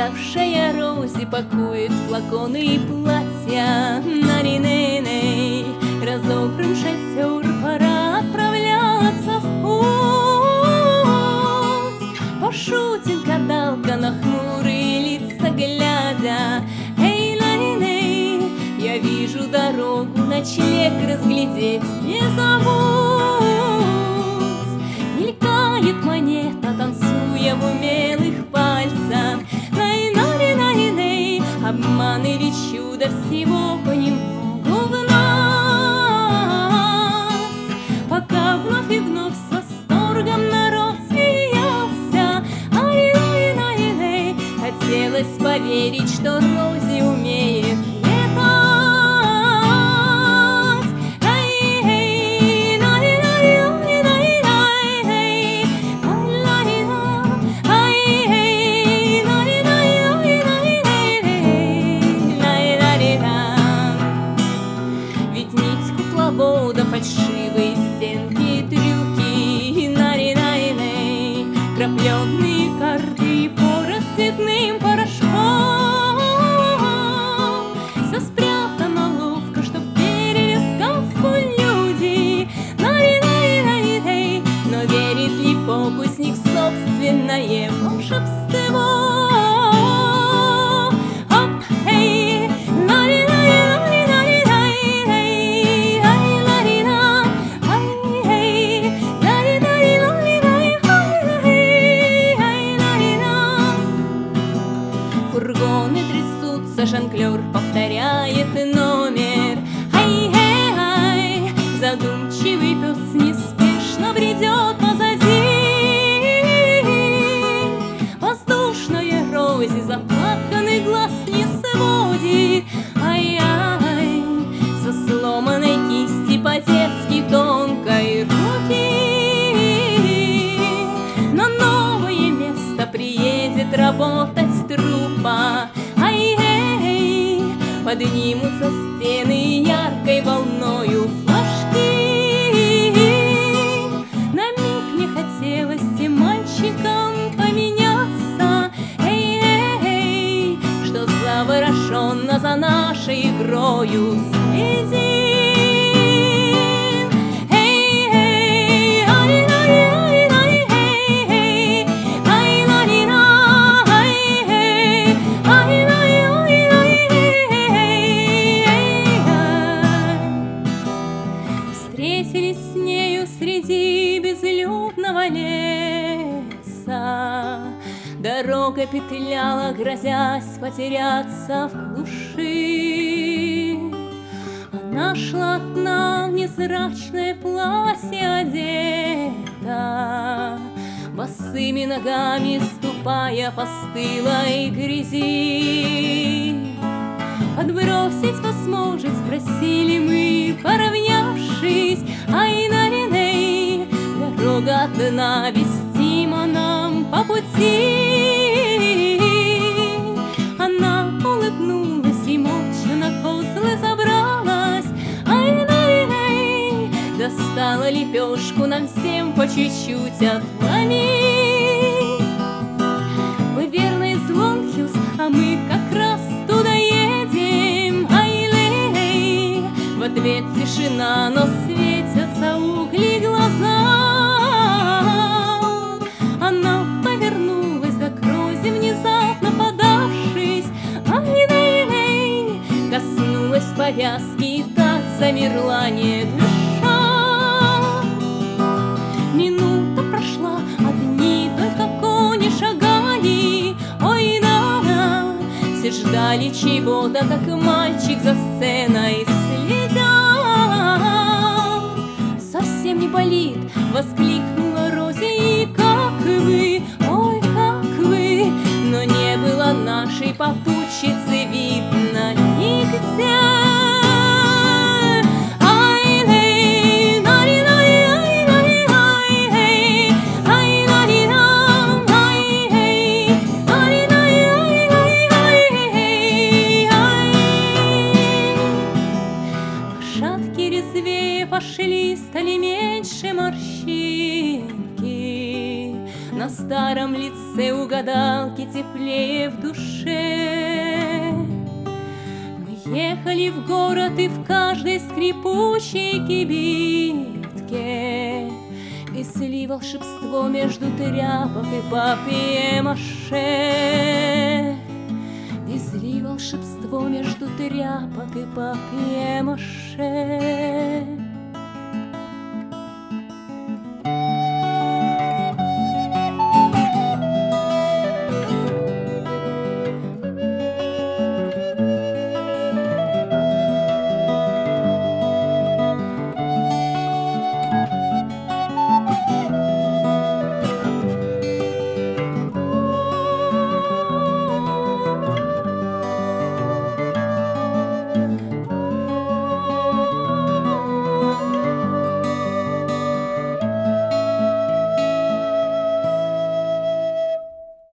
Уставшая Рози пакует флаконы и платья. Нари-ней-ней, разобран шофер, пора отправляться в путь. Пошутит гадалка на хмурые лица глядя. Эй, нари-ней, я вижу дорогу, ночлег разглядеть не забудь. Мелькает монета, танцуя в умелых пальцах. Най-нари-нари-ней, обманы ведь чудо всего понемногу в нас. Пока вновь и вновь с восторгом народ смеялся. Ай-нари-нари-ней, хотелось поверить, что Рози умеет летать. Ай-эй, нари-нари-нари-нари-ай, ай-ла-ри-ла, ай-эй, нари-нари-нари-нари-ай, ла-ри-ла-ри-ла. Ведь нить кукловода, фальшивые стенки и трюки. Нари-нари-ней, крапленные карты и порость цветным порошком. Все спрятано ловко, чтоб верили сказку люди. Нари-нари-нари-ней, но верит ли фокусник в собственное волшебство? Оп-эй, нари-нари-нари-нари-ай, ай-ла-ри-ла, ай-эй, нари-нари-нари-нари-ай, ай-ла-ри-ла. Фургоны трясутся, жонглер повторяет номер. Ай-эй-ай, задумчивый пес неспешно бредет позади. Воздушная Рози заплаканный глаз не сводит. Ай-ай, со сломанной кисти по-детски тонкой руки. На новое место приедет работать труппа. Ай-эй, поднимутся стены яркой волною флажки. На миг мне хотелось тем мальчиком поменяться. Эй-эй, что завороженно за нашей игрою следим. Эй-эй, ай-ла-ри-ай-ай-ай, ай-ла-ри-ла, ай-эй, ай-ла-ри-ай-ай-ай. Встретились с нею среди безлюдного леса. Дорога петляла, грозясь потеряться в глуши. Она шла одна, в незрачное платье одета, босыми ногами ступая по стылой грязи. Подбросить вас может, спросили мы, поравнявшись. Ай-нари-ней, дорога одна вестима нам по пути. Она улыбнулась и молча на козлы забралась. Ай-нари-ней, достала лепешку нам всем по чуть-чуть отломить. Вы верно из Лонг-Хиллз, а мы как раз туда едем. Ай-лей, в ответ тишина, но светятся угли глаза. Она повернулась к Рози, внезапно подавшись. Ай-лей, коснулась повязки и так замерла, не дыша. Минута прошла, одни только кони шагали. Ой, да, все ждали чего-то, как мальчик за сценой следя. Совсем не болит, воскликнула Рози, и как вы, ой, как вы. Но не было нашей попутчицы видно нигде. Ай-лей, нари-нари-ай-ай-ай, ай-нари-ам, ай-эй, нари-нари-ай-ай-ай-ай. Лошадки резвее пошли, стали меньше морщинки. На старом лице у гадалки теплее в душе. Мы ехали в город, и в каждой скрипучей кибитке везли волшебство между тряпок и папье-маше. Везли волшебство между тряпок и папье-маше.